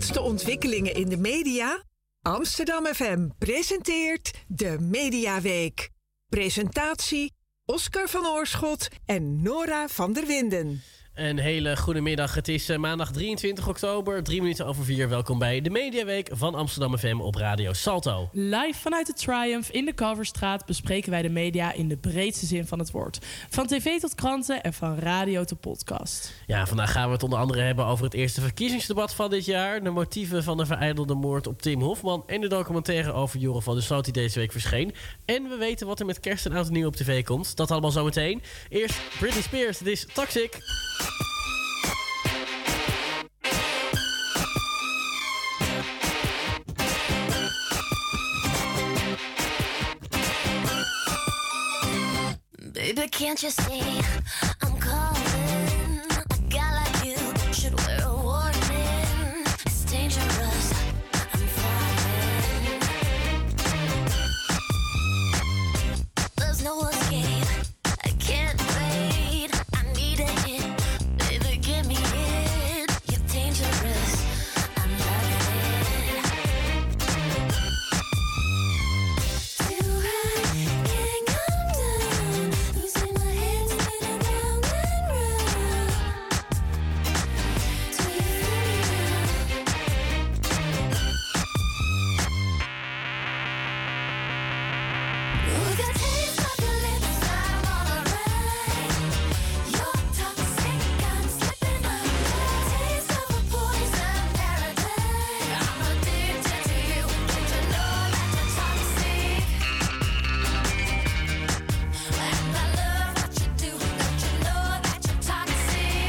laatste ontwikkelingen in de media? Amsterdam FM presenteert de Mediaweek. Presentatie Oscar van Oorschot en Nora van der Winden. Een hele goede middag. Het is maandag 23 oktober, 4:03. Welkom bij de Mediaweek van Amsterdam FM op Radio Salto. Live vanuit de Triumph in de Kalverstraat bespreken wij de media in de breedste zin van het woord. Van tv tot kranten en van radio tot podcast. Ja, vandaag gaan we het onder andere hebben over het eerste verkiezingsdebat van dit jaar, de motieven van de vereidelde moord op Tim Hofman en de documentaire over Joren van der Sloot die deze week verscheen. En we weten wat er met kerst en oud en nieuw op tv komt. Dat allemaal zometeen. Eerst Britney Spears, het is Toxic. Baby, can't you see I'm calling? A guy like you should wear a warning. It's dangerous, I'm falling. There's no escape, I can't wait. I need a hit, baby, give me it. You're dangerous, I'm loving it. Too high, can't come down. Losing my head, spinning round and round. Do you feel me now? Ooh, the taste of your lips, I'm on a ride. You're toxic, I'm slipping under. Taste of a poison paradise. I'm addicted to you. Don't you know that you're toxic? And I love what you do. Don't you know that you're toxic?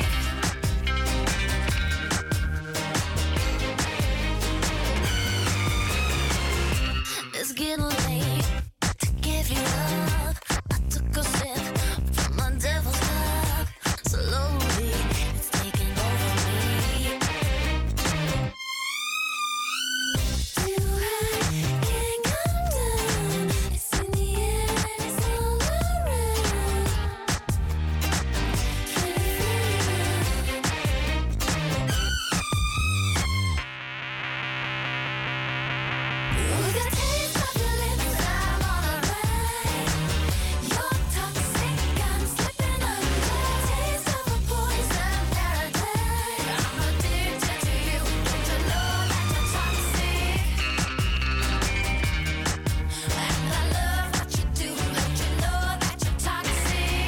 It's getting late to give you up. I took a sip from my devil's cup. Slowly, it's taking over me. Too high, can't come down. It's in the air and it's all around. Can you feel it now? Ooh, the taste of your lips, I'm on a ride. You're toxic, I'm slipping under. Taste of a poison paradise. I'm addicted to you. Don't you know that you're toxic? And I love what you do. Don't you know that you're toxic?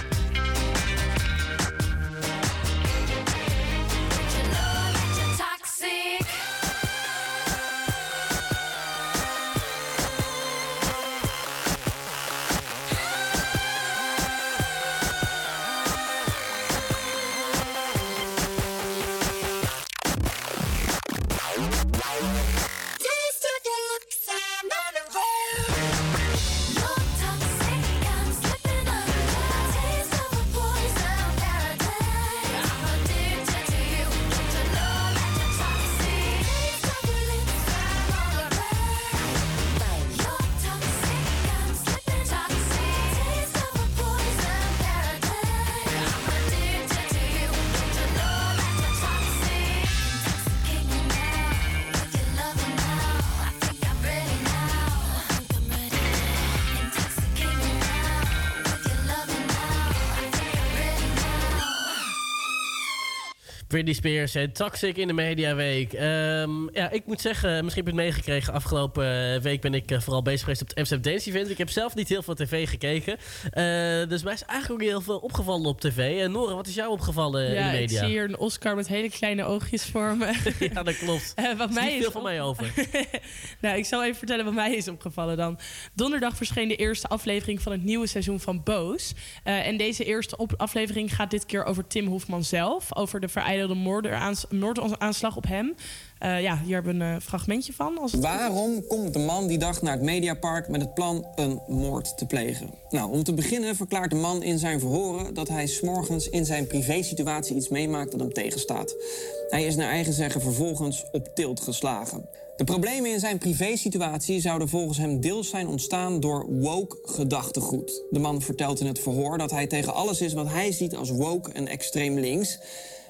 Don't you know that you're toxic? Taste of your lips, I'm on a roll. You're toxic, I'm slipping under. Taste of a poison paradise. I'm addicted to you. Don't you know that you're toxic? Taste of your lips, I'm on a ride. You're toxic, I'm slipping toxic. Taste of a poison paradise. I'm addicted to you. Don't you know that you're toxic? Intoxicating me now with your loving now. I think I'm ready now. I think I'm ready. Intoxicating me now with your loving now. I think I'm ready now. Britney Spears en Toxic in de Mediaweek. Ja, ik moet zeggen, misschien heb je het meegekregen. Afgelopen week ben ik vooral bezig geweest op het Amsterdam Dance Event. Ik heb zelf niet heel veel tv gekeken. Dus mij is eigenlijk ook niet heel veel opgevallen op tv. En Nora, wat is jou opgevallen in de Ja, media? ik zie hier een Oscar met hele kleine oogjes voor me. Ja, dat klopt. Wat Er mij is niet is veel van mij over. Nou, ik zal even vertellen wat mij is opgevallen dan. Donderdag verscheen de eerste aflevering van het nieuwe seizoen van Boos. En deze eerste aflevering gaat dit keer over Tim Hofman zelf. Over de vereidelde moordaanslag op hem. Ja, hier hebben we een fragmentje van. Als het Waarom komt de man die dag naar het Mediapark met het plan een moord te plegen? Nou, om te beginnen verklaart de man in zijn verhoren dat hij 's morgens in zijn privésituatie iets meemaakt dat hem tegenstaat. Hij is naar eigen zeggen vervolgens op tilt geslagen. De problemen in zijn privésituatie zouden volgens hem deels zijn ontstaan door woke gedachtegoed. De man vertelt in het verhoor dat hij tegen alles is wat hij ziet als woke en extreem links.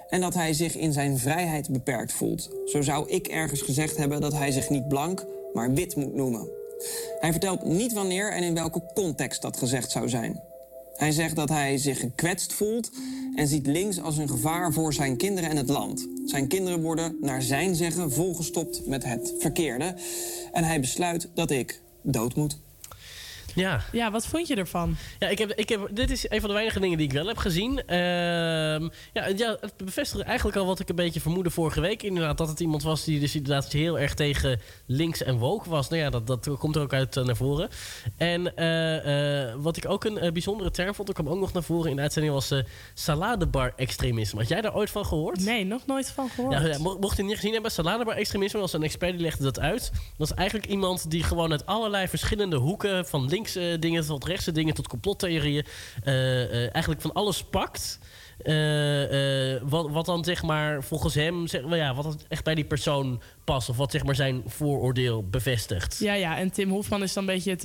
en dat hij zich in zijn vrijheid beperkt voelt. Zo zou ik ergens gezegd hebben dat hij zich niet blank, maar wit moet noemen. Hij vertelt niet wanneer en in welke context dat gezegd zou zijn. Hij zegt dat hij zich gekwetst voelt en ziet links als een gevaar voor zijn kinderen en het land. Zijn kinderen worden, naar zijn zeggen, volgestopt met het verkeerde. En hij besluit dat ik dood moet. Ja. Ja, wat vond je ervan? Ja, dit is een van de weinige dingen die ik wel heb gezien. Het bevestigt eigenlijk al wat ik een beetje vermoedde vorige week. Inderdaad, dat het iemand was die dus inderdaad heel erg tegen links en woke was. Nou ja, dat komt er ook uit naar voren. En wat ik ook een bijzondere term vond, dat kwam ook nog naar voren in de uitzending, was saladebar-extremisme. Had jij daar ooit van gehoord? Nee, nog nooit van gehoord. Ja, mocht je het niet gezien hebben, saladebar-extremisme was een expert die legde dat uit. Dat is eigenlijk iemand die gewoon uit allerlei verschillende hoeken, van links dingen tot rechtse dingen tot complottheorieën, eigenlijk van alles pakt. Wat dan zeg maar volgens hem, wat dan echt bij die persoon past, of wat zeg maar zijn vooroordeel bevestigt. Ja, en Tim Hofman is dan een beetje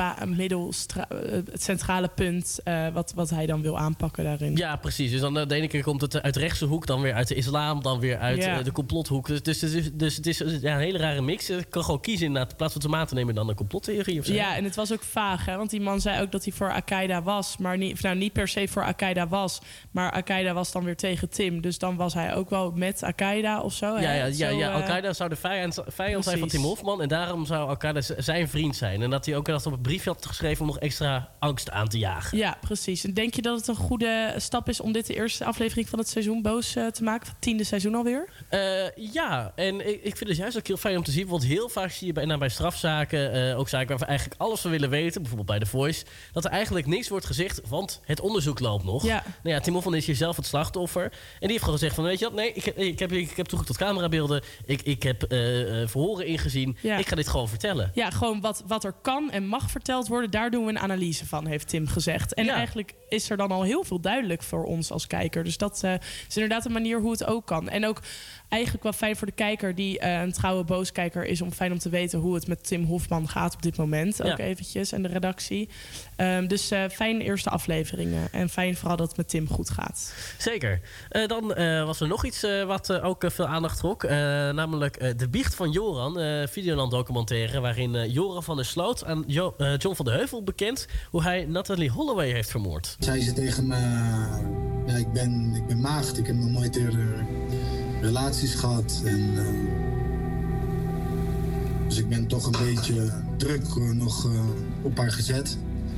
het centrale punt wat hij dan wil aanpakken daarin. Ja, precies. Dus dan de ene keer komt het uit de rechtse hoek, dan weer uit de islam, dan weer uit de complothoek. Dus het is een hele rare mix. Je kan gewoon kiezen inderdaad, in plaats van tomaten nemen dan een complottheorie of zo. Ja, en het was ook vaag, hè? Want die man zei ook dat hij voor Al-Qaeda was, maar niet per se voor Al-Qaeda was, maar Al-Qaeda was dan weer tegen Tim. Dus dan was hij ook wel met Al-Qaeda of zo. Al-Qaeda zou de vijand zijn van Tim Hofman, en daarom zou Al-Qaeda zijn vriend zijn. En dat hij ook dat op een briefje had geschreven om nog extra angst aan te jagen. Ja, precies. En denk je dat het een goede stap is om dit de eerste aflevering van het seizoen Boos te maken? Van het 10e seizoen alweer? Ja, en ik vind het juist ook heel fijn om te zien. Want heel vaak zie je bij strafzaken, ook zaken waar we eigenlijk alles van willen weten, bijvoorbeeld bij The Voice, dat er eigenlijk niks wordt gezegd, want het onderzoek loopt nog. Ja. Nou ja, Tim Hofman is hier zelf het slachtoffer. En die heeft gewoon gezegd van, weet je wat, nee, ik heb toegang tot camerabeelden. Ik heb verhoren ingezien. Ja. Ik ga dit gewoon vertellen. Ja, gewoon wat er kan en mag verteld worden, daar doen we een analyse van, heeft Tim gezegd. En eigenlijk is er dan al heel veel duidelijk voor ons als kijker. Dus dat is inderdaad een manier hoe het ook kan. En ook eigenlijk wel fijn voor de kijker die een trouwe Booskijker is, fijn om te weten hoe het met Tim Hofman gaat op dit moment. Ook eventjes. En de redactie. Dus fijn eerste afleveringen. En fijn vooral dat het met Tim goed gaat. Zeker. Dan was er nog iets wat ook veel aandacht trok. Namelijk De Biecht van Joran. Videoland documentaire waarin Joran van der Sloot aan John van de Heuvel bekent hoe hij Natalie Holloway heeft vermoord. Zei ze tegen me, ja, ik ben maagd. Ik heb nog nooit eerder relaties gehad. En, dus ik ben toch een beetje druk nog op haar gezet.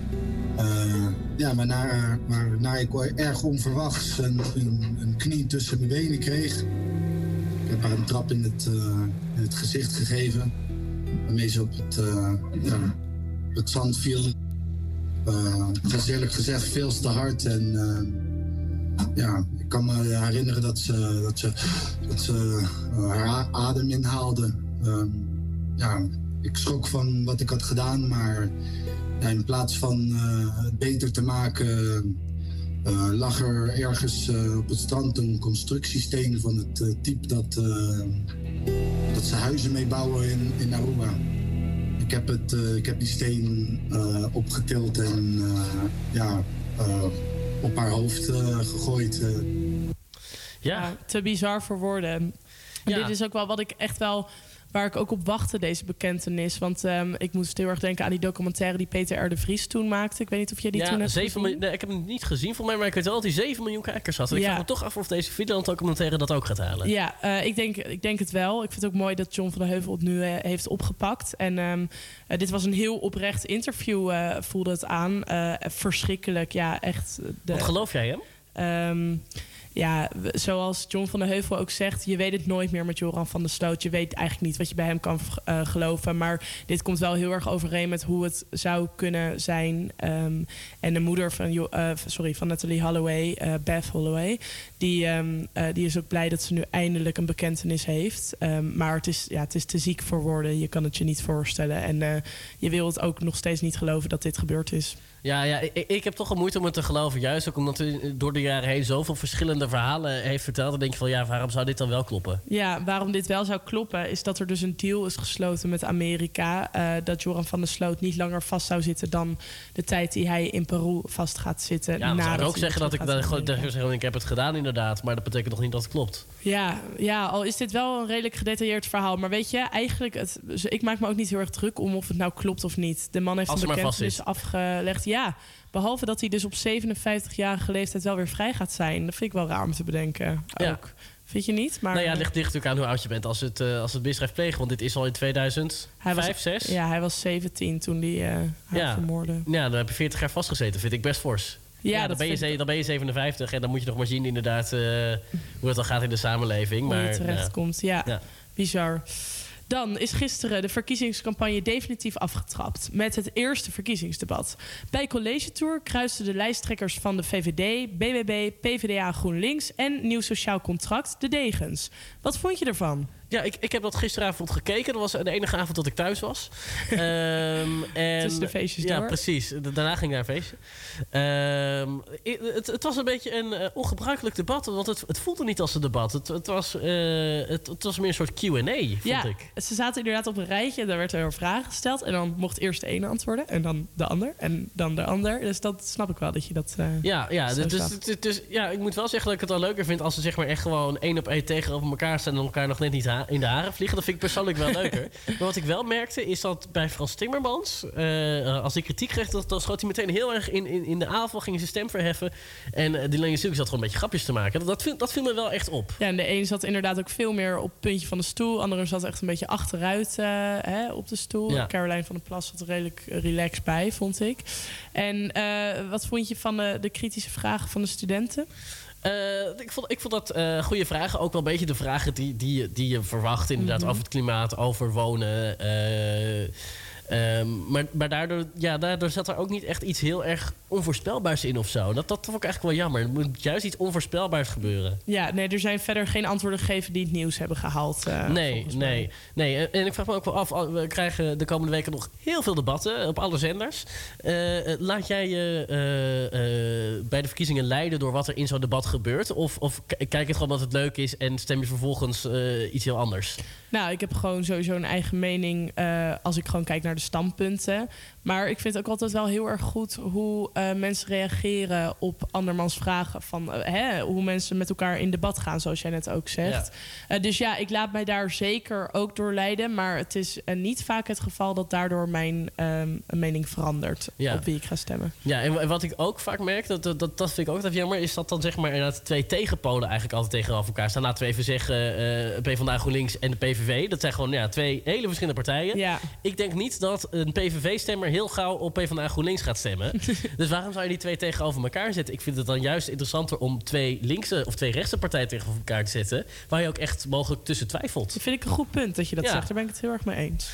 Waarna ik erg onverwachts een knie tussen mijn benen kreeg. Ik heb haar een trap in het gezicht gegeven. Waarmee ze op het zand viel. Het was eerlijk gezegd veel te hard. En ik kan me herinneren dat ze haar adem inhaalde. Ik schrok van wat ik had gedaan, maar in plaats van het beter te maken, lag er ergens op het strand een constructiesteen van het type dat ze huizen mee bouwen in Aruba. Ik heb die steen opgetild en op haar hoofd gegooid. Ja, te bizar voor woorden. Ja. Dit is ook wel wat ik echt wel, waar ik ook op wachtte, deze bekentenis. Want ik moest heel erg denken aan die documentaire die Peter R. de Vries toen maakte. Ik weet niet of jij die toen hebt gezien. Nee, ik heb hem niet gezien voor mij, maar ik weet wel dat hij 7 miljoen kijkers had. En ik vraag me toch af of deze Videoland-documentaire dat ook gaat halen. Ja, ik denk het wel. Ik vind het ook mooi dat John van de Heuvel het nu heeft opgepakt. En dit was een heel oprecht interview, voelde het aan. Verschrikkelijk, ja, echt. Wat geloof jij hem? Zoals John van de Heuvel ook zegt, je weet het nooit meer met Joran van der Sloot. Je weet eigenlijk niet wat je bij hem kan geloven. Maar dit komt wel heel erg overeen met hoe het zou kunnen zijn. En de moeder van Natalie Holloway, Beth Holloway, die is ook blij dat ze nu eindelijk een bekentenis heeft. Maar het is te ziek voor woorden. Je kan het je niet voorstellen. En je wil het ook nog steeds niet geloven dat dit gebeurd is. Ja, ik heb toch al moeite om het te geloven. Juist ook omdat hij door de jaren heen zoveel verschillende verhalen heeft verteld. Dan denk je van, ja, waarom zou dit dan wel kloppen? Ja, waarom dit wel zou kloppen is dat er dus een deal is gesloten met Amerika. Dat Joran van der Sloot niet langer vast zou zitten dan de tijd die hij in Peru vast gaat zitten. Ja, dan zou ik nadat ook hij zeggen dat ik terug gaat gewoon naar tegen zeggen, ik heb het gedaan inderdaad. Maar dat betekent nog niet dat het klopt. Ja, al is dit wel een redelijk gedetailleerd verhaal. Maar weet je, eigenlijk, ik maak me ook niet heel erg druk om of het nou klopt of niet. De man heeft Als een hij maar bekentenis afgelegd. Ja, behalve dat hij dus op 57-jarige leeftijd wel weer vrij gaat zijn. Dat vind ik wel raar om te bedenken. Ja. Ook. Vind je niet? Maar, Nou ja, het ligt natuurlijk aan hoe oud je bent als het misdrijf plegen. Want dit is al in 2005, hij was, 6. Ja, hij was 17 toen hij haar vermoordde. Ja, dan heb je 40 jaar vastgezeten. Vind ik best fors. Ja, dan ben je 57 en dan moet je nog maar zien inderdaad hoe het dan gaat in de samenleving. Hoe Maar je terechtkomt. Ja, bizar. Dan is gisteren de verkiezingscampagne definitief afgetrapt met het eerste verkiezingsdebat. Bij College Tour kruisten de lijsttrekkers van de VVD, BBB, PvdA, GroenLinks en Nieuw Sociaal Contract de degens. Wat vond je ervan? Ja, ik heb dat gisteravond gekeken. Dat was de enige avond dat ik thuis was. Tussen de feestjes ja, door. precies. Daarna ging ik naar een feestje. Het was een beetje een ongebruikelijk debat. Want het voelde niet als een debat. Het was meer een soort Q&A, vond ik. Ze zaten inderdaad op een rijtje. Daar werd er vragen gesteld. En dan mocht eerst de ene antwoorden. En dan de ander. En dan de ander. Dus dat snap ik wel, dat je dat Dus ik moet wel zeggen dat ik het al leuker vind... als ze zeg maar echt gewoon 1 op 1 tegenover elkaar staan... en elkaar nog net niet in de haren vliegen. Dat vind ik persoonlijk wel leuker. Maar wat ik wel merkte, is dat bij Frans Timmermans... als hij kritiek kreeg, dan schoot hij meteen heel erg in de aanval... ging zijn stem verheffen. En Dylan Silk zat gewoon een beetje grapjes te maken. Dat viel me wel echt op. Ja, en de een zat inderdaad ook veel meer op het puntje van de stoel. De andere zat echt een beetje achteruit op de stoel. Ja. Caroline van der Plas zat er redelijk relaxed bij, vond ik. En wat vond je van de kritische vragen van de studenten? Ik vond dat goede vragen. Ook wel een beetje de vragen die je verwacht. Inderdaad, over het klimaat, over wonen. Maar daardoor zat er ook niet echt iets heel erg onvoorspelbaars in of zo. Dat vond ik eigenlijk wel jammer. Er moet juist iets onvoorspelbaars gebeuren. Ja, nee, er zijn verder geen antwoorden gegeven die het nieuws hebben gehaald. Nee. En ik vraag me ook wel af, we krijgen de komende weken nog heel veel debatten op alle zenders. Laat jij je bij de verkiezingen leiden door wat er in zo'n debat gebeurt? Of kijk het gewoon dat het leuk is en stem je vervolgens iets heel anders? Nou, ik heb gewoon sowieso een eigen mening als ik gewoon kijk naar de standpunten. Maar ik vind het ook altijd wel heel erg goed hoe mensen reageren op andermans vragen. Van hoe mensen met elkaar in debat gaan, zoals jij net ook zegt. Ja. Dus ja, ik laat mij daar zeker ook door leiden. Maar het is niet vaak het geval dat daardoor mijn mening verandert op wie ik ga stemmen. Ja, en wat ik ook vaak merk, dat vind ik ook altijd jammer... is dat dan zeg maar inderdaad 2 tegenpolen eigenlijk altijd tegenover elkaar staan. Laten we even zeggen PvdA, GroenLinks en de PVV. Dat zijn gewoon 2 hele verschillende partijen. Ja. Ik denk niet dat een PVV-stemmer heel gauw op PvdA GroenLinks gaat stemmen. Dus waarom zou je die 2 tegenover elkaar zetten? Ik vind het dan juist interessanter om 2 linkse of 2 rechtse partijen tegenover elkaar te zetten... waar je ook echt mogelijk tussen twijfelt. Dat vind ik een goed punt dat je dat zegt. Daar ben ik het heel erg mee eens.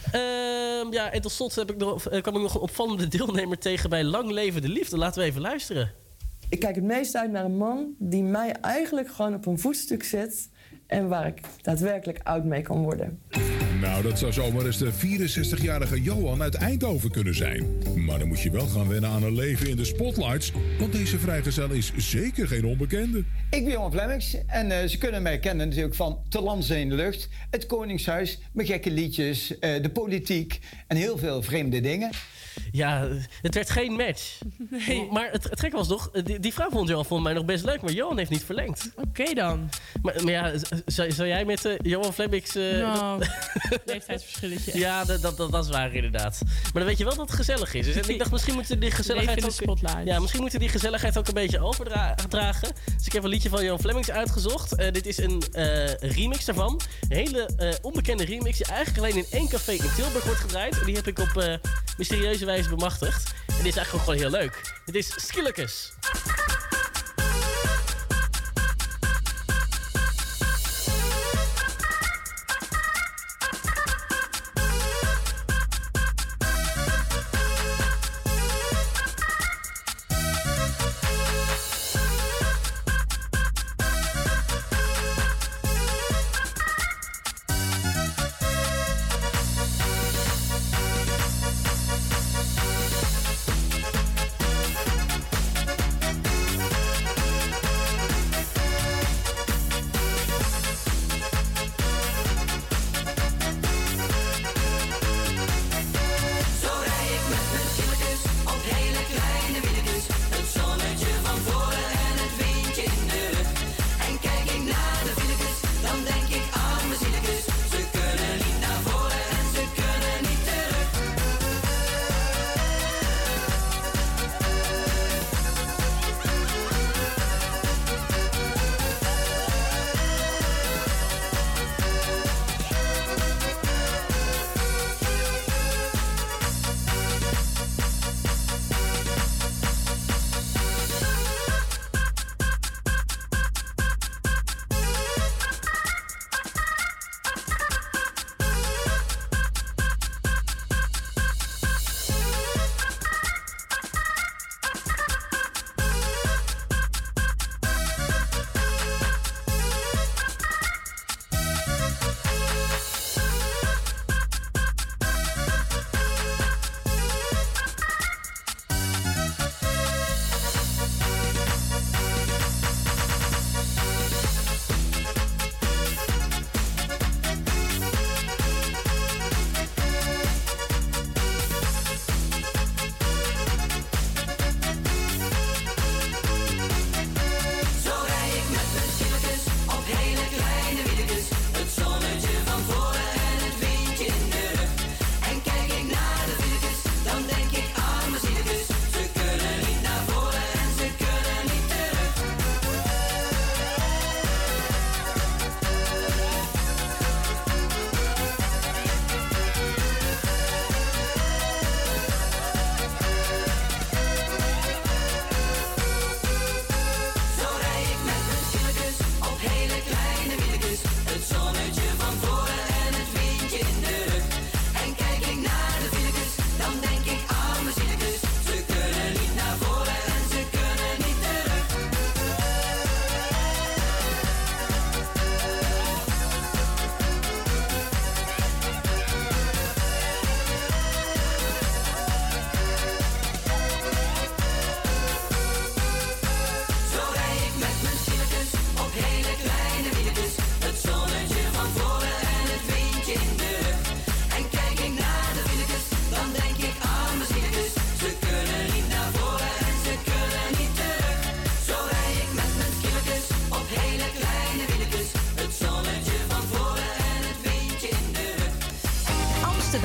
En tot slot kwam ik nog een opvallende deelnemer tegen bij Lang Leven de Liefde. Laten we even luisteren. Ik kijk het meest uit naar een man die mij eigenlijk gewoon op een voetstuk zet... en waar ik daadwerkelijk oud mee kan worden. Nou, dat zou zomaar eens de 64-jarige Johan uit Eindhoven kunnen zijn. Maar dan moet je wel gaan wennen aan een leven in de spotlights... want deze vrijgezel is zeker geen onbekende. Ik ben Johan Flemmix en ze kunnen mij kennen natuurlijk van Te Land in de Lucht... het Koningshuis, mijn gekke liedjes, de politiek en heel veel vreemde dingen. Ja, het werd geen match. Nee. Maar het gekke was toch, die vraag vond Johan volgens mij nog best leuk... maar Johan heeft niet verlengd. Oké dan. Maar ja, zou jij met Johan Flemmix... leeftijdsverschilletje. Ja, dat is waar inderdaad. Maar dan weet je wel dat het gezellig is. Dus ik dacht, misschien moeten die gezelligheid misschien moeten die gezelligheid ook een beetje overdragen. Dus ik heb een liedje van Johan Flemmix uitgezocht. Dit is een remix daarvan. Een hele onbekende remix die eigenlijk alleen in 1 café in Tilburg wordt gedraaid. En die heb ik op mysterieuze wijze bemachtigd. En dit is eigenlijk gewoon heel leuk. Dit is Skillekes.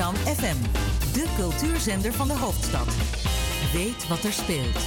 Amsterdam FM, de cultuurzender van de hoofdstad. Weet wat er speelt.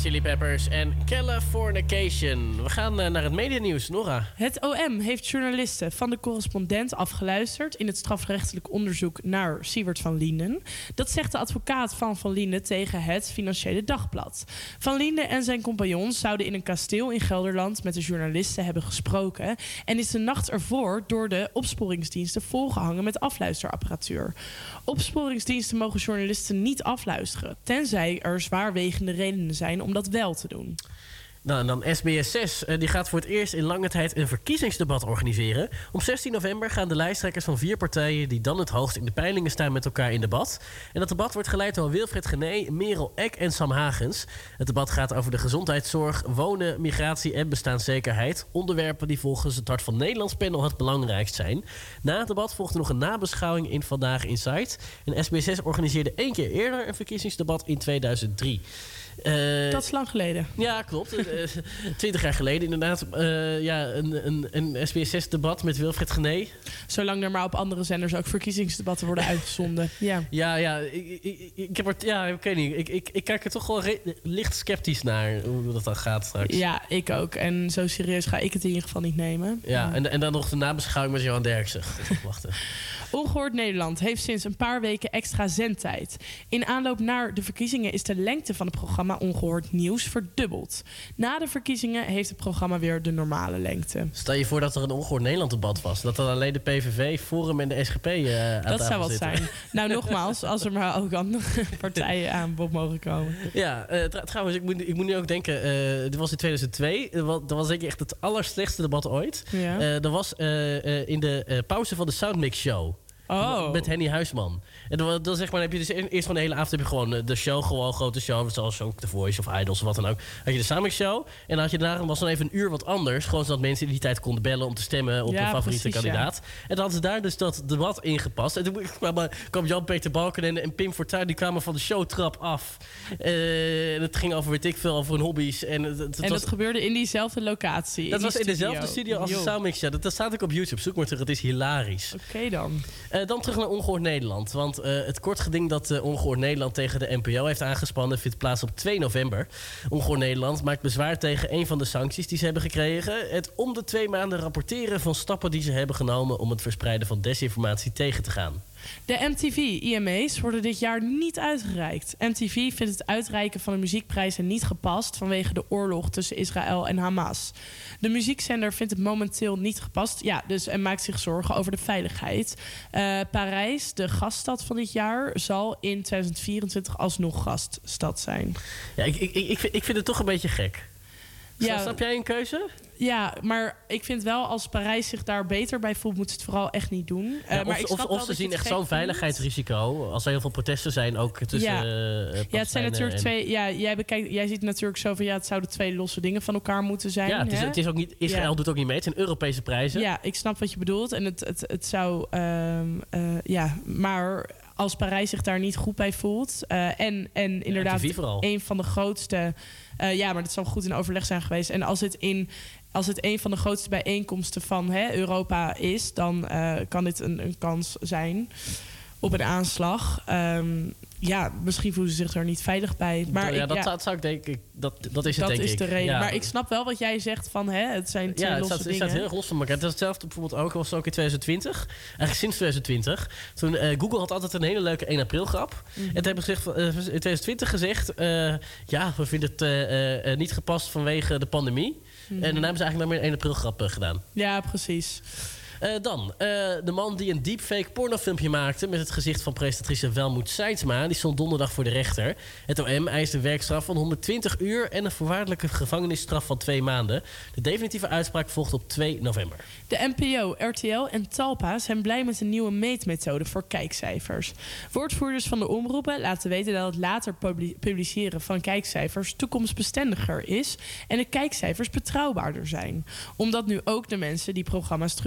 Chili Peppers en Californication. We gaan naar het medianieuws. Nora. Het OM heeft journalisten van de Correspondent afgeluisterd in het strafrechtelijk onderzoek naar Siewert van Lienden. Dat zegt de advocaat van Van Lienden tegen het Financiële Dagblad. Van Lienden en zijn compagnons zouden in een kasteel in Gelderland met de journalisten hebben gesproken en is de nacht ervoor door de opsporingsdiensten volgehangen met afluisterapparatuur. Opsporingsdiensten mogen journalisten niet afluisteren, tenzij er zwaarwegende redenen zijn om dat wel te doen. Nou, en dan SBS6. Die gaat voor het eerst in lange tijd een verkiezingsdebat organiseren. Op 16 november gaan de lijsttrekkers van 4 partijen... die dan het hoogst in de peilingen staan met elkaar in debat. En dat debat wordt geleid door Wilfred Genee, Merel Eck en Sam Hagens. Het debat gaat over de gezondheidszorg, wonen, migratie en bestaanszekerheid. Onderwerpen die volgens het Hart van Nederlands panel het belangrijkst zijn. Na het debat volgde nog een nabeschouwing in Vandaag Insight. En SBS6 organiseerde 1 keer eerder een verkiezingsdebat in 2003. Dat is lang geleden. Ja, klopt. 20 jaar geleden inderdaad. Een SBS6-debat met Wilfred Genee. Zolang er maar op andere zenders ook verkiezingsdebatten worden uitgezonden. Ja. Ik heb er, ik weet niet. Ik kijk er toch wel licht sceptisch naar hoe dat dan gaat straks. Ja, ik ook. En zo serieus ga ik het in ieder geval niet nemen. Ja, en dan nog de nabeschouwing met Johan Derksen. Wachten. Ongehoord Nederland heeft sinds een paar weken extra zendtijd. In aanloop naar de verkiezingen is de lengte van het programma Ongehoord Nieuws verdubbeld. Na de verkiezingen heeft het programma weer de normale lengte. Stel je voor dat er een Ongehoord Nederland debat was. Dat dan alleen de PVV, Forum en de SGP aan dat zou wat zitten. zijn. Nou, nogmaals, als er maar ook andere partijen aan bod mogen komen. Ja, trouwens, ik moet nu ook denken... dit was in 2002. Dat was denk ik echt het allerslechtste debat ooit. Ja. Dat was in de pauze van de Soundmix Show. Oh. Met Henny Huisman. En dan zeg maar, heb je dus eerst van de hele avond heb je gewoon de show, gewoon grote show, zoals ook The Voice of Idols of wat dan ook. Had je de Soundmix Show. En dan had je daarna was dan even een uur wat anders. Gewoon zodat mensen in die tijd konden bellen om te stemmen op hun favoriete kandidaat. Ja. En dan hadden ze daar dus dat debat ingepast. En toen kwam Jan-Peter Balkenende en Pim Fortuyn, die kwamen van de showtrap af. En het ging over, weet ik veel, over hun hobby's. En dat gebeurde in diezelfde locatie. Dat was in dezelfde studio als de Soundmix Show. Dat staat ook op YouTube. Zoek maar terug, het is hilarisch. Oké dan. Dan terug naar Ongehoord Nederland. Want het kort geding dat Ongehoord Nederland tegen de NPO heeft aangespannen vindt plaats op 2 november. Ongehoord Nederland maakt bezwaar tegen een van de sancties die ze hebben gekregen. Het om de 2 maanden rapporteren van stappen die ze hebben genomen om het verspreiden van desinformatie tegen te gaan. De MTV IMA's worden dit jaar niet uitgereikt. MTV vindt het uitreiken van de muziekprijzen niet gepast vanwege de oorlog tussen Israël en Hamas. De muziekzender vindt het momenteel niet gepast, en maakt zich zorgen over de veiligheid. Parijs, de gaststad van dit jaar, zal in 2024 alsnog gaststad zijn. Ja, ik vind het toch een beetje gek. Ja. Snap jij een keuze? Ja, maar ik vind wel als Parijs zich daar beter bij voelt, moet ze het vooral echt niet doen. Of ze zien echt zo'n veiligheidsrisico. Als er heel veel protesten zijn, ook tussen. Het zijn natuurlijk twee. Ja, jij ziet natuurlijk zo van het zouden 2 losse dingen van elkaar moeten zijn. Ja, het is ook niet. Israël doet ook niet mee. Het zijn Europese prijzen. Ja, ik snap wat je bedoelt. En het zou. Maar als Parijs zich daar niet goed bij voelt. En inderdaad, een van de grootste. Maar dat zal goed in overleg zijn geweest. En als het een van de grootste bijeenkomsten van Europa is, dan kan dit een kans zijn op een aanslag. Misschien voelen ze zich er niet veilig bij. Maar dat zou ik denken. Dat is het, denk ik. Dat is de reden. Ja. Maar ik snap wel wat jij zegt van het zijn 2 losse dingen. Het staat heel erg los van elkaar. Dat is hetzelfde bijvoorbeeld ook was ook in 2020. Eigenlijk sinds 2020. Toen Google had altijd een hele leuke 1 april grap. En toen hebben ze in 2020 gezegd, we vinden het niet gepast vanwege de pandemie. En daarna hebben ze eigenlijk nog meer een 1 april grap gedaan. Ja, precies. De man die een deepfake pornofilmpje maakte met het gezicht van presentatrice Welmoed Seidsma, die stond donderdag voor de rechter. Het OM eist een werkstraf van 120 uur en een voorwaardelijke gevangenisstraf van 2 maanden. De definitieve uitspraak volgt op 2 november. De NPO, RTL en Talpa zijn blij met een nieuwe meetmethode voor kijkcijfers. Woordvoerders van de omroepen laten weten dat het later publiceren van kijkcijfers toekomstbestendiger is en de kijkcijfers betrouwbaarder zijn. Omdat nu ook de mensen die programma's terugkijken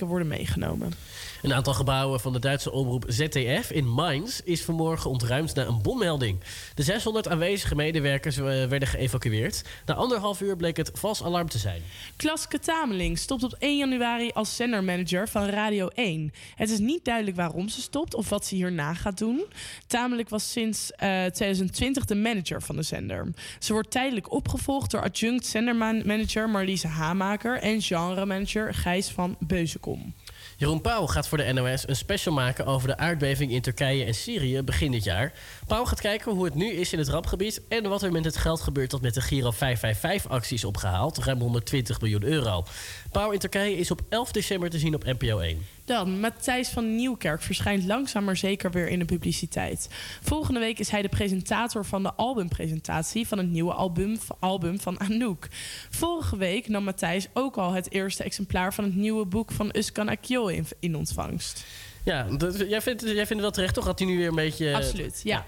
zaken worden meegenomen. Een aantal gebouwen van de Duitse omroep ZDF in Mainz is vanmorgen ontruimd na een bommelding. De 600 aanwezige medewerkers werden geëvacueerd. Na 1,5 uur bleek het vals alarm te zijn. Klaske Tameling stopt op 1 januari als zendermanager van Radio 1. Het is niet duidelijk waarom ze stopt of wat ze hierna gaat doen. Tameling was sinds 2020 de manager van de zender. Ze wordt tijdelijk opgevolgd door adjunct zendermanager Marliese Hamaker en genremanager Gijs van Beuzenkom. Jeroen Pauw gaat voor de NOS een special maken over de aardbeving in Turkije en Syrië begin dit jaar. Pauw gaat kijken hoe het nu is in het rampgebied en wat er met het geld gebeurt dat met de Giro 555-actie is opgehaald. Ruim 120 miljoen euro. Pauw in Turkije is op 11 december te zien op NPO 1. Dan, Matthijs van Nieuwkerk verschijnt langzaam maar zeker weer in de publiciteit. Volgende week is hij de presentator van de albumpresentatie van het nieuwe album van Anouk. Vorige week nam Matthijs ook al het eerste exemplaar van het nieuwe boek van Özkan Akgül in ontvangst. Ja, jij vindt het wel terecht, toch? Dat hij nu weer een beetje... Absoluut, ja.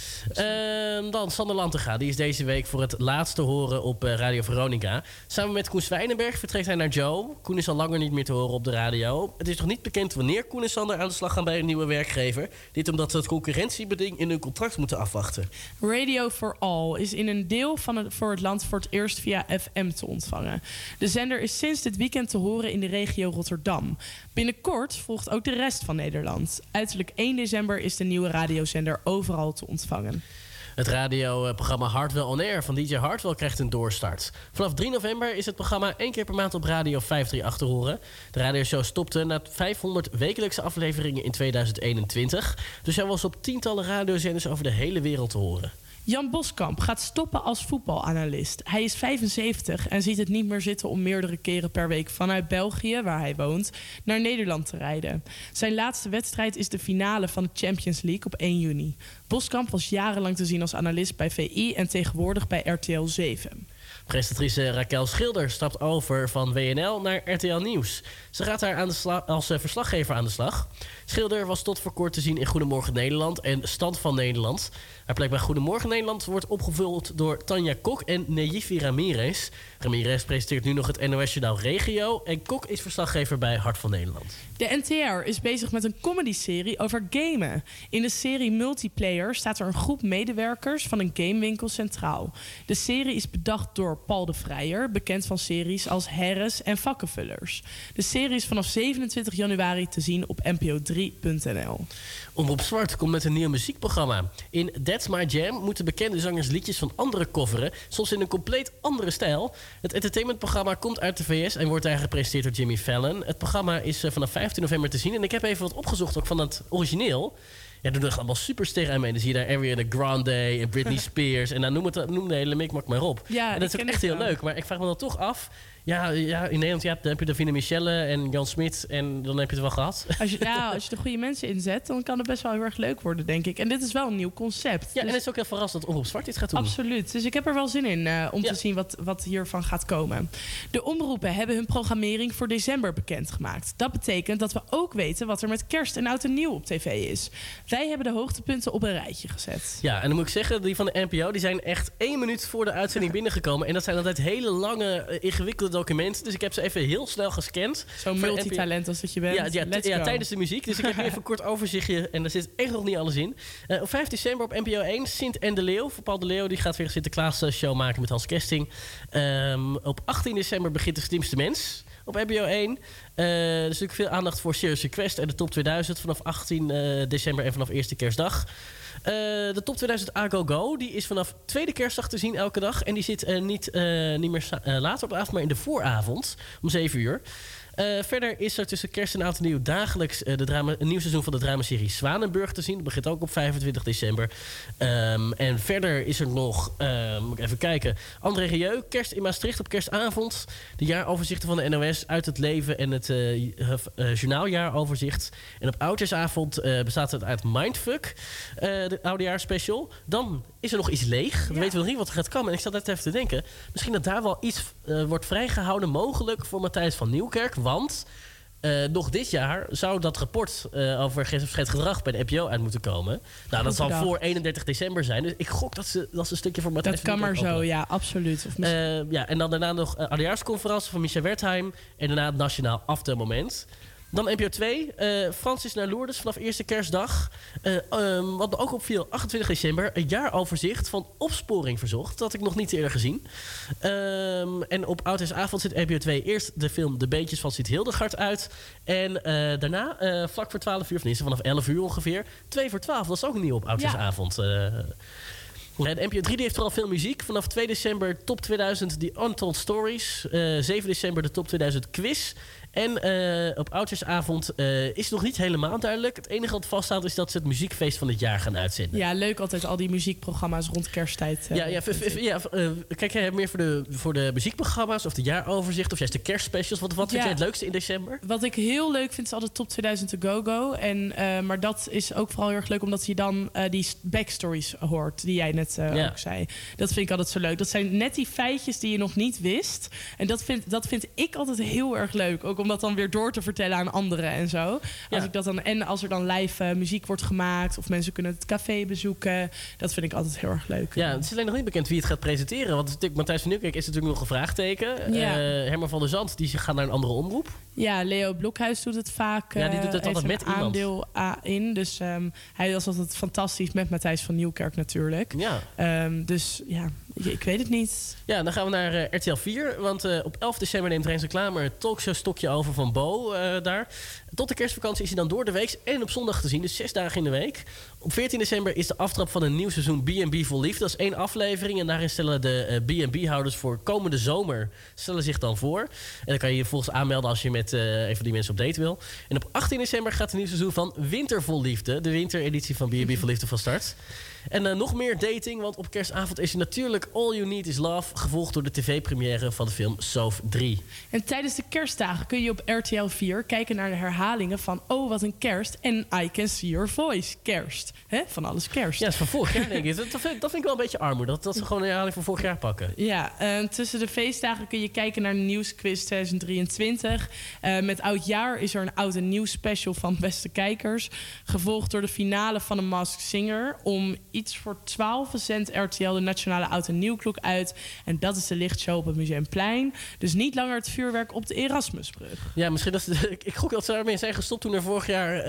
Dan Sander Lantinga. Die is deze week voor het laatst te horen op Radio Veronica. Samen met Koen Zwijnenberg vertrekt hij naar Joe. Koen is al langer niet meer te horen op de radio. Het is nog niet bekend wanneer Koen en Sander aan de slag gaan bij een nieuwe werkgever. Dit omdat ze het concurrentiebeding in hun contract moeten afwachten. Radio for All is in een deel voor het land voor het eerst via FM te ontvangen. De zender is sinds dit weekend te horen in de regio Rotterdam. Binnenkort volgt ook de rest van Nederland. Uiterlijk 1 december is de nieuwe radiozender overal te ontvangen. Het radioprogramma Hartwell On Air van DJ Hartwell krijgt een doorstart. Vanaf 3 november is het programma 1 keer per maand op Radio 538 te horen. De radioshow stopte na 500 wekelijkse afleveringen in 2021. Dus hij was op tientallen radiozenders over de hele wereld te horen. Jan Boskamp gaat stoppen als voetbalanalist. Hij is 75 en ziet het niet meer zitten om meerdere keren per week vanuit België, waar hij woont, naar Nederland te rijden. Zijn laatste wedstrijd is de finale van de Champions League op 1 juni. Boskamp was jarenlang te zien als analist bij VI en tegenwoordig bij RTL 7. Presentatrice Raquel Schilder stapt over van WNL naar RTL Nieuws. Ze gaat daar als verslaggever aan de slag. Schilder was tot voor kort te zien in Goedemorgen Nederland en Stand van Nederland. Haar plek bij Goedemorgen Nederland wordt opgevuld door Tanja Kok en Neyifi Ramirez. Ramirez presenteert nu nog het NOS-journaal Regio en Kok is verslaggever bij Hart van Nederland. De NTR is bezig met een comedyserie over gamen. In de serie Multiplayer staat er een groep medewerkers van een gamewinkel centraal. De serie is bedacht door Paul de Vrijer, bekend van series als Harris en Vakkenvullers. De serie is vanaf 27 januari te zien op npo3.nl. Omroep Zwart komt met een nieuw muziekprogramma. In That's My Jam moeten bekende zangers liedjes van anderen coveren, soms in een compleet andere stijl. Het entertainmentprogramma komt uit de VS en wordt daar gepresenteerd door Jimmy Fallon. Het programma is vanaf 15 november te zien en ik heb even wat opgezocht ook van het origineel. Ja, er doen allemaal supersterren aan mee. Dan zie je daar Ariana Grande en Britney Spears. En dan noem de hele mikmak maar op. Ja, en dat is ook echt heel leuk. Maar ik vraag me dan toch af. Ja, in Nederland dan heb je Davina Michelle en Jan Smit. En dan heb je het wel gehad. Als je de goede mensen inzet, dan kan het best wel heel erg leuk worden, denk ik. En dit is wel een nieuw concept. Ja, dus... en het is ook heel verrassend dat Omroep Zwart dit gaat doen. Absoluut. Dus ik heb er wel zin in om te zien wat hiervan gaat komen. De omroepen hebben hun programmering voor december bekendgemaakt. Dat betekent dat we ook weten wat er met kerst en oud en nieuw op tv is. Wij hebben de hoogtepunten op een rijtje gezet. Ja, en dan moet ik zeggen, die van de NPO, die zijn echt 1 minuut voor de uitzending binnengekomen. En dat zijn altijd hele lange, ingewikkelde documenten. Dus ik heb ze even heel snel gescand. Zo'n multitalent als dat je bent. Ja, tijdens de muziek. Dus ik heb hier even een kort overzichtje. En daar zit echt nog niet alles in. Op 5 december op NPO 1, Sint en de Leeuw. Paul de Leeuw die gaat weer een Sinterklaas-show maken met Hans Kesting. Op 18 december begint De Slimste Mens op NPO 1. Er is natuurlijk veel aandacht voor Serious Request en de Top 2000 vanaf 18 december en vanaf eerste kerstdag. De Top 2000 A Go Go, die is vanaf tweede kerstdag te zien elke dag. En die zit niet meer later op de avond, maar in de vooravond om 7 uur. Verder is er tussen kerst en oud en nieuw dagelijks een nieuw seizoen van de dramaserie Zwanenburg te zien. Dat begint ook op 25 december. En verder is er nog, moet ik even kijken, André Rieu, Kerst in Maastricht op kerstavond. De jaaroverzichten van de NOS uit het leven en het journaaljaaroverzicht. En op oudjaarsavond bestaat het uit Mindfuck, de oudejaarsspecial. Dan is er nog iets leeg. Dan weten we nog niet wat er gaat komen. En ik zat net even te denken, misschien dat daar wel iets wordt vrijgehouden mogelijk voor Matthijs van Nieuwkerk. Want nog dit jaar zou dat rapport over geschikt gedrag bij de NPO uit moeten komen. Nou, dat zal voor 31 december zijn. Dus ik gok dat ze een stukje voor Matthijs. Dat kan maar zo, ja, absoluut. Of en dan daarna nog oudejaarsconferentie van Micha Wertheim. En daarna het Nationaal Aftelmoment. Dan NPO 2. Francis naar Lourdes vanaf eerste kerstdag. Wat me ook opviel, 28 december. Een jaaroverzicht van Opsporing Verzocht. Dat had ik nog niet eerder gezien. En op Oudejaarsavond zit NPO 2 eerst de film De Beetjes van Siet Hildegard uit. En daarna, vlak voor 12 uur, of niet, vanaf 11 uur ongeveer. 2 voor 12, dat is ook nieuw op Oudejaarsavond. De NPO 3 die heeft vooral veel muziek. Vanaf 2 december Top 2000 The Untold Stories. 7 december de Top 2000 Quiz. En op Oudjaarsavond is nog niet helemaal duidelijk. Het enige wat vaststaat is dat ze het muziekfeest van het jaar gaan uitzenden. Ja, leuk altijd al die muziekprogramma's rond kersttijd. Kijk jij meer voor de muziekprogramma's of de jaaroverzicht of juist de kerstspecials? Wat vind jij het leukste in december? Wat ik heel leuk vind is altijd Top 2000 to Go-Go. Maar dat is ook vooral heel erg leuk omdat je dan die backstories hoort die jij net ook zei. Dat vind ik altijd zo leuk. Dat zijn net die feitjes die je nog niet wist. En dat vind ik altijd heel erg leuk. Ook om dat dan weer door te vertellen aan anderen en zo. Als er dan live muziek wordt gemaakt of mensen kunnen het café bezoeken. Dat vind ik altijd heel erg leuk. Ja, het is alleen nog niet bekend wie het gaat presenteren. Want natuurlijk, Matthijs van Nieuwkerk is natuurlijk nog een vraagteken. Herman van der Zand die gaat naar een andere omroep. Ja, Leo Blokhuis doet het vaak. Ja, die doet het altijd met iemand. Aandeel in. Dus hij was altijd fantastisch met Matthijs van Nieuwkerk natuurlijk. Ja. Ik weet het niet. Ja, dan gaan we naar RTL 4. Want op 11 december neemt Rens Klamer het talkshow-stokje over van Bo daar. Tot de kerstvakantie is hij dan door de week en op zondag te zien. Dus 6 dagen in de week. Op 14 december is de aftrap van een nieuw seizoen B&B Vol Liefde. Dat is 1 aflevering. En daarin stellen de B&B-houders voor komende zomer zich dan voor. En dan kan je je volgens aanmelden als je met een van die mensen op date wil. En op 18 december gaat een nieuw seizoen van Winter Vol Liefde. De wintereditie van B&B Vol Liefde van start. En nog meer dating, want op kerstavond is er natuurlijk All You Need Is Love, gevolgd door de tv-première van de film Soof 3. En tijdens de kerstdagen kun je op RTL 4 kijken naar de herhalingen van Oh, wat een kerst en I Can See Your Voice, kerst. Van alles kerst. Ja, dat is van vorig jaar denk ik. Dat vind ik wel een beetje armoede, dat ze gewoon een herhaling van vorig jaar pakken. Ja, tussen de feestdagen kun je kijken naar de Nieuwsquiz 2023. Met Oudjaar is er een oud en nieuw special van Beste Kijkers, gevolgd door de finale van The Masked Singer. Om iets voor 12 zendt RTL de Nationale Oud en Nieuwklok uit. En dat is de lichtshow op het Museumplein. Dus niet langer het vuurwerk op de Erasmusbrug. Ja, misschien ik gok dat ze daarmee zijn gestopt toen er vorig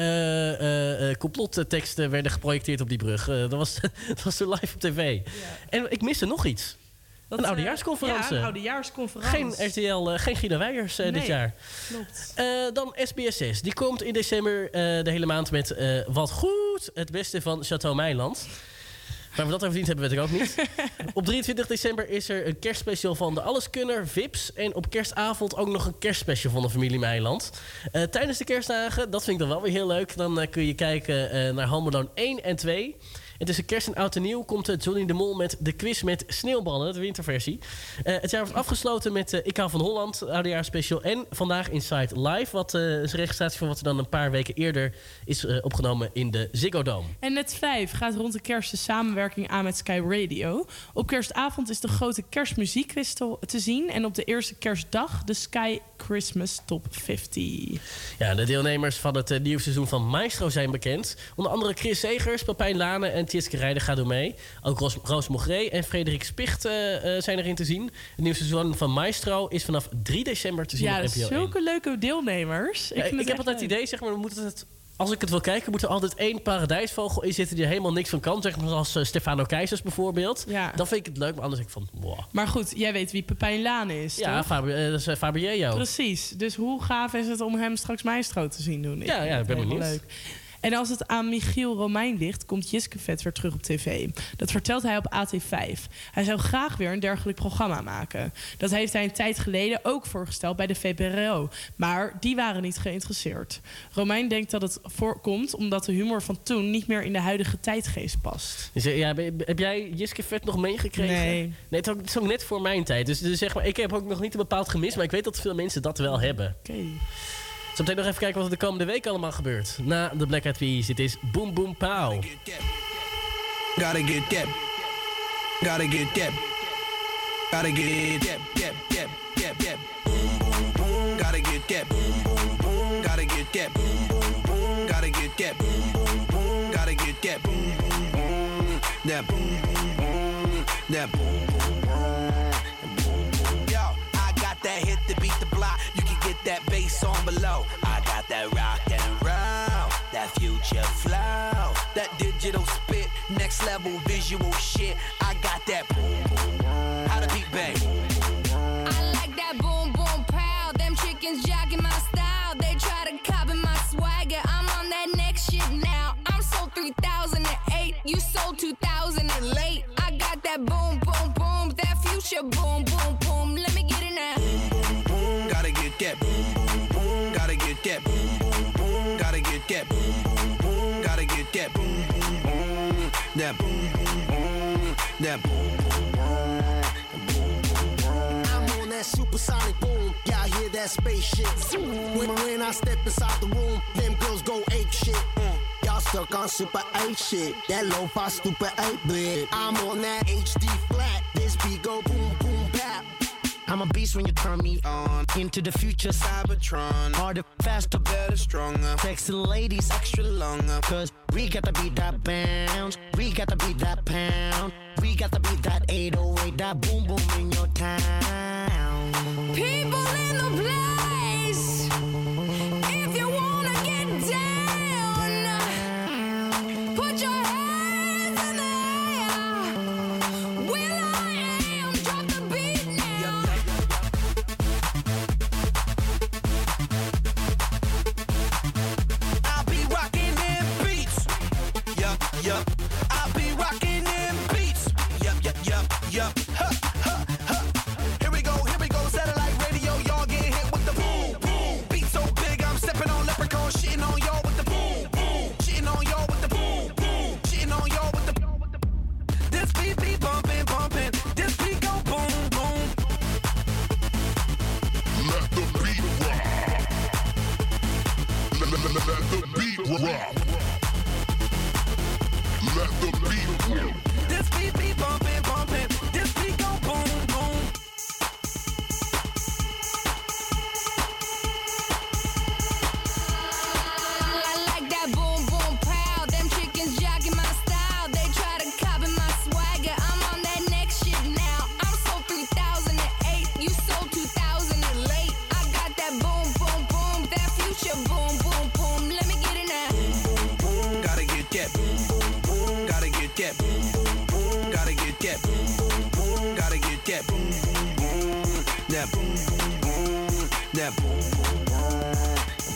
jaar complotteksten werden geprojecteerd op die brug. Dat was zo live op tv. Ja. En ik miste nog iets. Een oudejaarsconferentie. Ja, een oudejaarsconferentie. Geen RTL, geen Guido Weijers dit jaar. Klopt. Dan SBS6. Die komt in december de hele maand met Wat Goed, het beste van Château Meiland. Maar we dat er verdiend hebben, weet ik ook niet. Op 23 december is er een kerstspecial van de Alleskunner, Vips. En op kerstavond ook nog een kerstspecial van de familie Meiland. Tijdens de kerstdagen, dat vind ik dan wel weer heel leuk. Dan kun je kijken naar Home Alone 1 en 2. En tussen kerst en oud en nieuw komt Johnny de Mol met de quiz met sneeuwballen, de winterversie. Het jaar wordt afgesloten met Ik hou van Holland, oudejaarsspecial. En vandaag Inside Live, wat is een registratie van wat er dan een paar weken eerder is opgenomen in de Ziggo Dome. En Net 5 gaat rond de kerst de samenwerking aan met Sky Radio. Op kerstavond is de grote kerstmuziekquiz te zien. En op de eerste kerstdag de Sky Christmas Top 50. Ja, de deelnemers van het nieuwe seizoen van Maestro zijn bekend. Onder andere Chris Segers, Pepijn Lane en Tjitske Rijden gaat door mee. Ook Roos Mogré en Frederik Spicht zijn erin te zien. Het nieuwe seizoen van Maestro is vanaf 3 december te zien op NPO 1. Ja, zulke leuke deelnemers. Ik heb altijd het idee, zeg maar, we moeten het... Als ik het wil kijken, moet er altijd 1 paradijsvogel in zitten die er helemaal niks van kan. Zeg maar zoals Stefano Keizers bijvoorbeeld. Ja. Dan vind ik het leuk, maar anders denk ik van... Wow. Maar goed, jij weet wie Pepijn Lane is, ja, toch? Dat is Fabio. Precies. Dus hoe gaaf is het om hem straks Maestro te zien doen? Ja, ik ben benieuwd. Leuk. En als het aan Michiel Romein ligt, komt Jiske Vet weer terug op tv. Dat vertelt hij op AT5. Hij zou graag weer een dergelijk programma maken. Dat heeft hij een tijd geleden ook voorgesteld bij de VPRO. Maar die waren niet geïnteresseerd. Romein denkt dat het voorkomt omdat de humor van toen niet meer in de huidige tijdgeest past. Dus, ja, heb jij Jiske Vet nog meegekregen? Nee. Het is ook net voor mijn tijd. Dus zeg maar, ik heb ook nog niet een bepaald gemist, maar ik weet dat veel mensen dat wel hebben. Oké. Zometeen nog even kijken wat er de komende week allemaal gebeurt. Na de Black Eyed Peas, dit is Boom Boom Pow. Gotta get that. Gotta get that. Gotta get that. Boom boom boom. Gotta get that. Boom boom boom. Gotta get that. Boom boom boom. Gotta get that. Boom boom boom. Gotta get that. Boom boom boom. That boom boom boom. That boom boom boom. Yo, I got that hit to beat the block. You can get that bass on below. I got that that rock and roll, that future flow, that digital spit, next level visual shit. I got that boom, boom, boom. How the beat bang? I like that boom boom pow. Them chickens jogging my style. They try to copy my swagger. I'm on that next shit now. I'm sold 3008. You sold 2000 and late. I got that boom boom boom. That future boom boom boom. Let me get it now. Boom, boom, boom. Gotta get that boom, boom, boom. Gotta get that boom, boom, boom. Gotta get that boom, boom, boom. Gotta get that boom, boom, boom. That boom, boom, boom. That boom, boom, boom. I'm on that supersonic boom. Y'all hear that spaceship? When I step inside the room, them girls go ape shit. Y'all stuck on super 8 shit. That lo-fi stupid 8-bit. I'm on that HD flat. This beat go boom boom bap. I'm a beast when you turn me on. Into the future, Cybertron. Harder, faster, better, stronger. Sexy ladies, extra longer. Cause we got to beat that bounce. We got to beat that pound. We got to beat that 808. That boom boom in your town. People in the place. If you wanna get down, put your hands in the air. Will I am, drop the beat now. I'll be rocking them beats. Yup, yup. I'll be rocking them beats. Yup, yup, yup, yup. Huh, huh, huh. Here we go, satellite radio. Y'all get hit with the boom, boom. Beat so big, I'm stepping on leprechauns, shitting on y'all with the boom, boom. Shitting on y'all with the boom, boom. Shitting on y'all with the. This beat be bumping, bumping. This beat go boom, boom. Let the beat rock. Let the beat rock. Let the beat rock. This beat be bumping, bumping. This beat go boom, boom. I like that boom boom pow. Them chickens jogging my style. They try to copy my swagger. I'm on that next shit now. I'm sold 3008. You sold 2000 and late. I got that boom boom boom. That future boom boom boom. Let me get it now. Boom, boom, gotta get that boom, boom, boom. Gotta get that boom, boom, boom. Gotta get that boom, boom, boom. Gotta get that boom, boom, boom. That boom, boom, boom. That boom, boom, boom.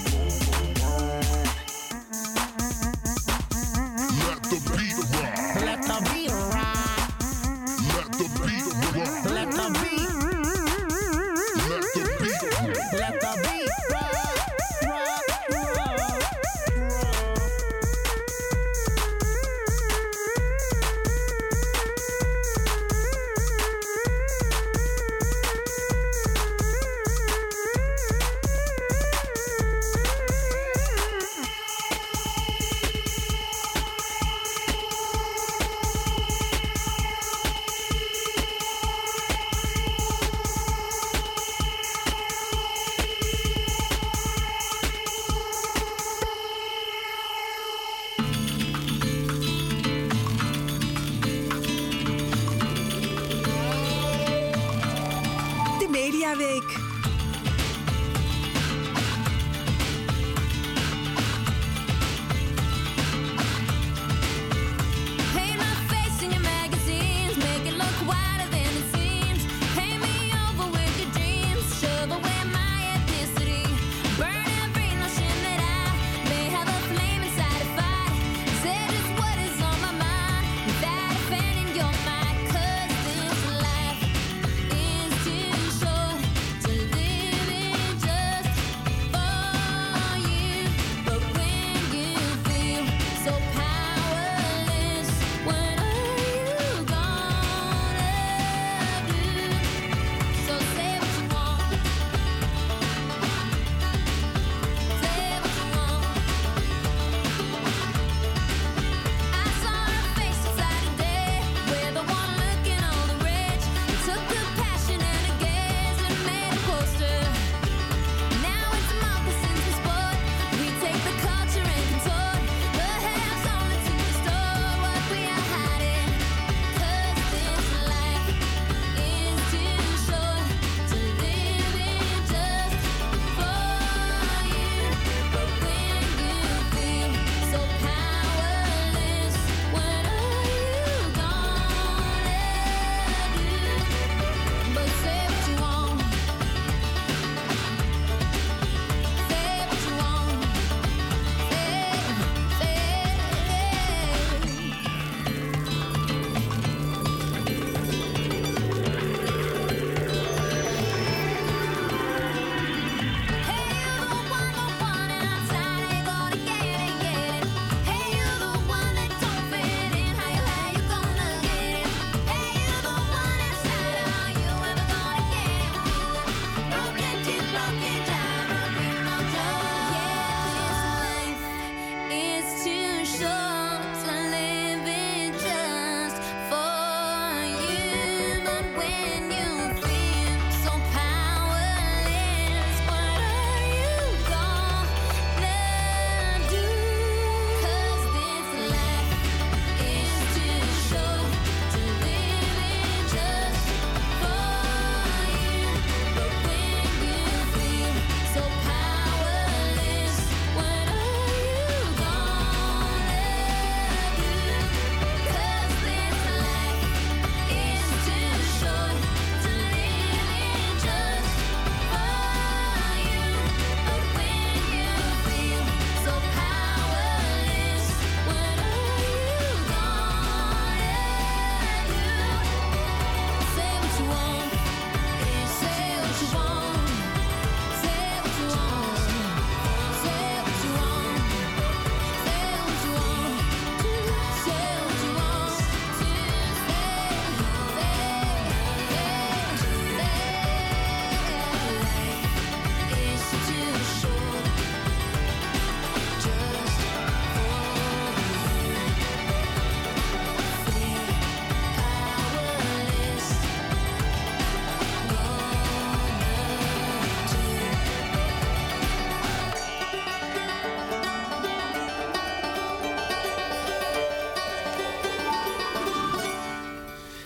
Let the beat rock. Let the beat rock. Let the beat rock. Let the beat. Let the beat rock. Let the beat rock.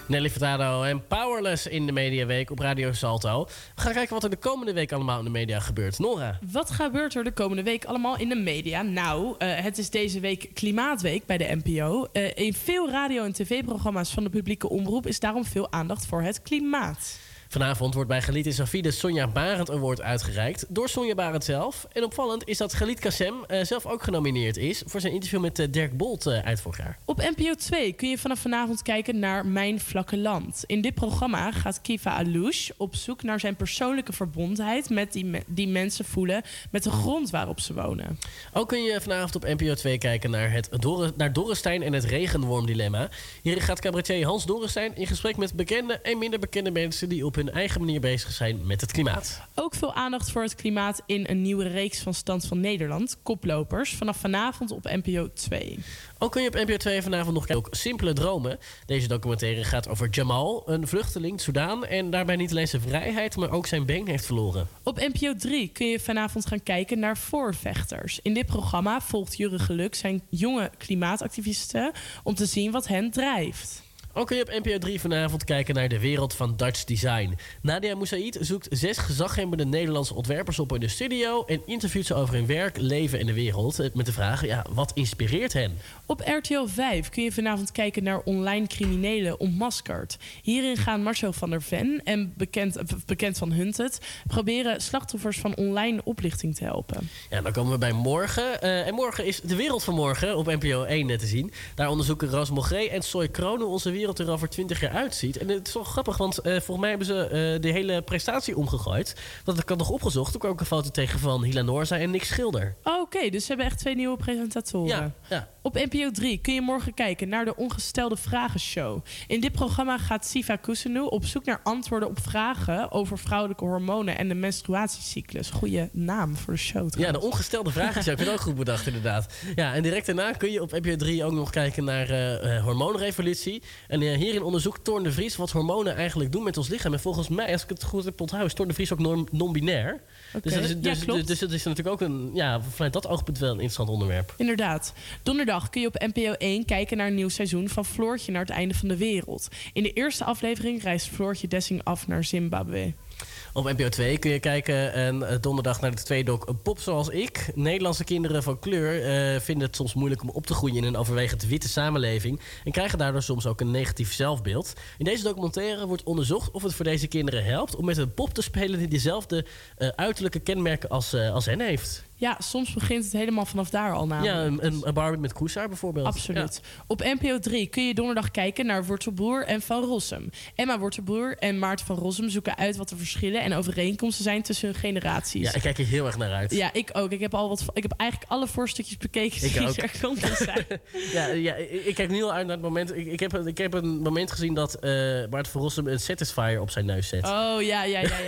Nelly Furtado en Powerless in de Mediaweek op Radio Salto. We gaan kijken wat er de komende week allemaal in de media gebeurt. Nora. Wat gebeurt er de komende week allemaal in de media? Nou, het is deze week Klimaatweek bij de NPO. In veel radio- en tv-programma's van de publieke omroep is daarom veel aandacht voor het klimaat. Vanavond wordt bij Galit en Safie de Sonja Barend Award uitgereikt door Sonja Barend zelf. En opvallend is dat Galit Kassem zelf ook genomineerd is voor zijn interview met Dirk Bolt uit vorig jaar. Op NPO 2 kun je vanaf vanavond kijken naar Mijn Vlakke Land. In dit programma gaat Kiva Alouche op zoek naar zijn persoonlijke verbondenheid met die mensen voelen met de grond waarop ze wonen. Ook kun je vanavond op NPO 2 kijken naar Dorrestein en het regenwormdilemma. Hierin gaat cabaretier Hans Dorrestein in gesprek met bekende en minder bekende mensen die op hun eigen manier bezig zijn met het klimaat. Ook veel aandacht voor het klimaat in een nieuwe reeks van Stand van Nederland, Koplopers, vanaf vanavond op NPO 2. Ook kun je op NPO 2 vanavond nog kijken, ook Simpele Dromen. Deze documentaire gaat over Jamal, een vluchteling Soudaan, en daarbij niet alleen zijn vrijheid, maar ook zijn been heeft verloren. Op NPO 3 kun je vanavond gaan kijken naar Voorvechters. In dit programma volgt Jurre Geluk zijn jonge klimaatactivisten om te zien wat hen drijft. Ook kun je op NPO 3 vanavond kijken naar de wereld van Dutch design. Nadia Moussaïd zoekt 6 gezaghebbende Nederlandse ontwerpers op in de studio en interviewt ze over hun werk, leven en de wereld. Met de vraag, wat inspireert hen? Op RTL 5 kun je vanavond kijken naar online criminelen ontmaskerd. Hierin gaan Marcel van der Ven en bekend van Hunted proberen slachtoffers van online oplichting te helpen. Ja, dan komen we bij morgen. En morgen is De Wereld van Morgen op NPO 1 te zien. Daar onderzoeken Roos Mogré en Soy Kroon hoe onze wereld er over 20 jaar uitziet. En het is wel grappig, want volgens mij hebben ze de hele prestatie omgegooid. Want ik had nog opgezocht. Toen kwam ik een foto tegen van Hila Noorza en Nick Schilder. Oh, oké, dus ze hebben echt 2 nieuwe presentatoren. Ja. Op NPO 3 kun je morgen kijken naar de Ongestelde Vragenshow. In dit programma gaat Siva Kusenu op zoek naar antwoorden op vragen over vrouwelijke hormonen en de menstruatiecyclus. Goeie naam voor de show trouwens. Ja, de Ongestelde Vragenshow. Ik heb het ook goed bedacht, inderdaad. Ja, en direct daarna kun je op NPO 3 ook nog kijken naar hormoonrevolutie. En hierin onderzoekt Toorn de Vries wat hormonen eigenlijk doen met ons lichaam. En volgens mij, als ik het goed heb onthouden, is Toorn de Vries ook non-binair. Okay. Dus het is natuurlijk ook vanuit dat oogpunt wel een interessant onderwerp. Inderdaad. Donderdag kun je op NPO 1 kijken naar een nieuw seizoen van Floortje naar het einde van de wereld. In de eerste aflevering reist Floortje Dessing af naar Zimbabwe. Op NPO 2 kun je kijken donderdag naar de tweedoc Pop Zoals Ik. Nederlandse kinderen van kleur vinden het soms moeilijk om op te groeien in een overwegend witte samenleving en krijgen daardoor soms ook een negatief zelfbeeld. In deze documentaire wordt onderzocht of het voor deze kinderen helpt om met een pop te spelen die dezelfde uiterlijke kenmerken als hen heeft. Ja, soms begint het helemaal vanaf daar al namelijk. Ja, een Barbie met Koeshaar bijvoorbeeld. Absoluut. Ja. Op NPO 3 kun je donderdag kijken naar Wortelboer en Van Rossum. Emma Wortelboer en Maarten van Rossum zoeken uit wat de verschillen en overeenkomsten zijn tussen hun generaties. Ja, ik kijk er heel erg naar uit. Ja, ik ook. Ik heb eigenlijk alle voorstukjes bekeken die er komen zijn. ja, ik kijk nu al uit naar het moment. Ik heb een moment gezien dat Maarten van Rossum een Satisfyer op zijn neus zet. Oh, ja.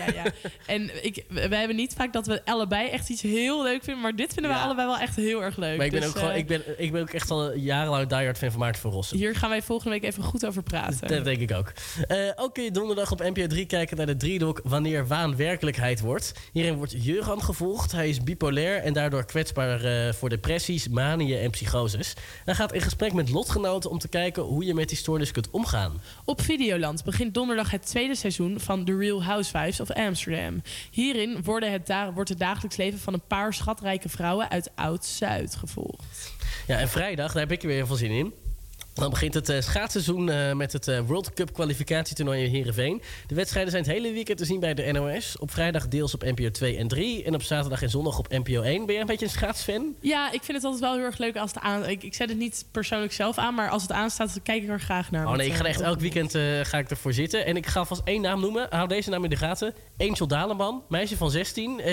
En we hebben niet vaak dat we allebei echt iets heel leuk vinden, maar dit vinden we allebei wel echt heel erg leuk. Maar ik ben ook echt al jarenlang diehard fan van Maarten van Rossum. Hier gaan wij volgende week even goed over praten. Dat denk ik ook. Ook kun je donderdag op NPO 3 kijken naar de driedoc Wanneer Waan werkelijkheid wordt. Hierin wordt Jurgen gevolgd. Hij is bipolair en daardoor kwetsbaar voor depressies, manieën en psychoses. Hij gaat in gesprek met lotgenoten om te kijken hoe je met die stoornis kunt omgaan. Op Videoland begint donderdag het 2e seizoen van The Real Housewives of Amsterdam. Hierin wordt het dagelijks leven van een paar schatrijke vrouwen uit Oud-Zuid gevolgd. Ja, en vrijdag, daar heb ik er weer heel veel zin in. Dan begint het schaatsseizoen met het World Cup kwalificatietoernooi in Heerenveen. De wedstrijden zijn het hele weekend te zien bij de NOS. Op vrijdag deels op NPO 2 en 3. En op zaterdag en zondag op NPO 1. Ben jij een beetje een schaatsfan? Ja, ik vind het altijd wel heel erg leuk als het ik zet het niet persoonlijk zelf aan, maar als het aanstaat, dan kijk ik er graag naar. Oh nee, ik ga echt elk weekend ga ik ervoor zitten. En ik ga vast 1 naam noemen. Hou deze naam in de gaten. Angel Daleman, meisje van 16.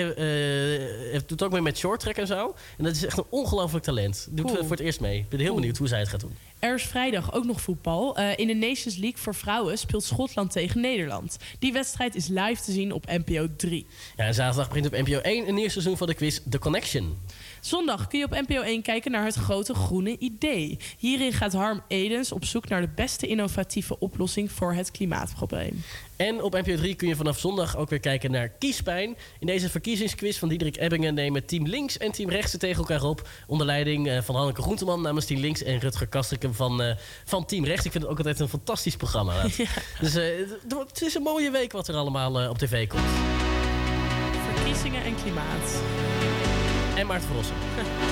Doet ook mee met shorttrack en zo. En dat is echt een ongelooflijk talent. Doet voor het eerst mee. Ik ben heel benieuwd hoe zij het gaat doen. Er is vrijdag ook nog voetbal. In de Nations League voor vrouwen speelt Schotland tegen Nederland. Die wedstrijd is live te zien op NPO 3. Ja, en zaterdag begint op NPO 1 een nieuw seizoen van de quiz The Connection. Zondag kun je op NPO 1 kijken naar het grote groene idee. Hierin gaat Harm Edens op zoek naar de beste innovatieve oplossing voor het klimaatprobleem. En op NPO 3 kun je vanaf zondag ook weer kijken naar Kiespijn. In deze verkiezingsquiz van Diederik Ebbingen nemen Team Links en Team Rechts het tegen elkaar op. Onder leiding van Hanneke Groenteman namens Team Links en Rutger Kastrikum van Team Rechts. Ik vind het ook altijd een fantastisch programma. Ja. Dus het is een mooie week wat er allemaal op tv komt. Verkiezingen en klimaat. En Maarten van Rossum.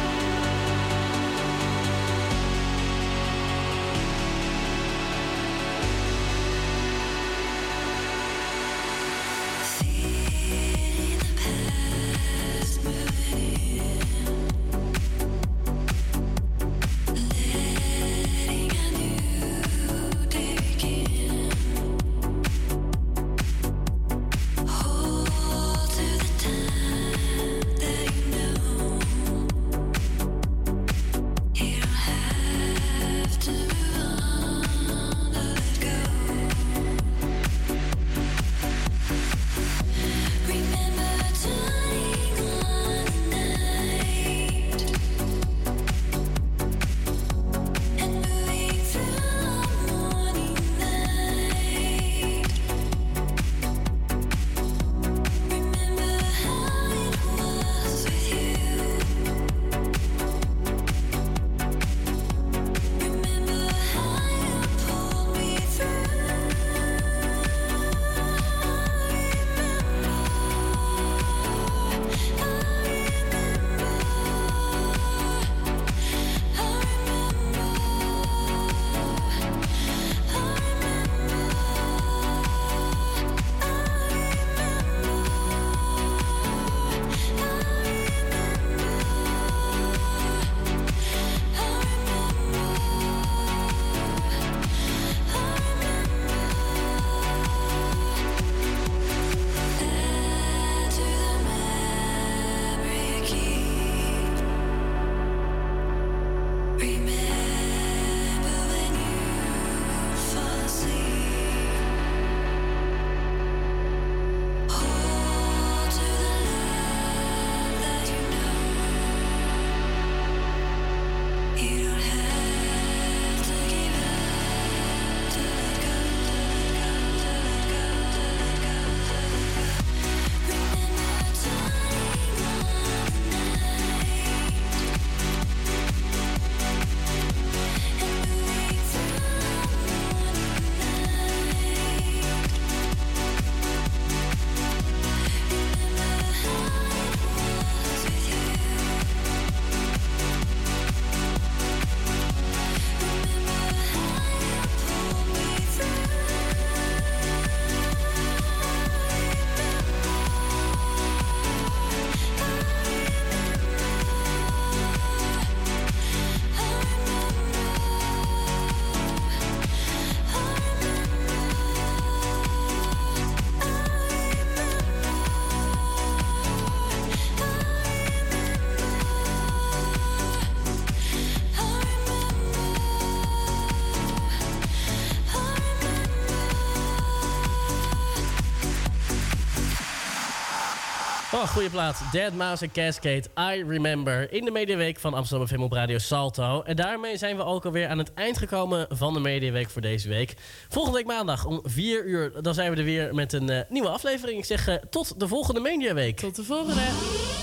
Oh, goede plaat. Dead Mouse en Cascade, I Remember. In de Mediaweek van Amsterdam FM op Radio Salto. En daarmee zijn we ook alweer aan het eind gekomen van de Mediaweek voor deze week. Volgende week maandag om 4 uur, dan zijn we er weer met een nieuwe aflevering. Ik zeg tot de volgende Mediaweek. Tot de volgende.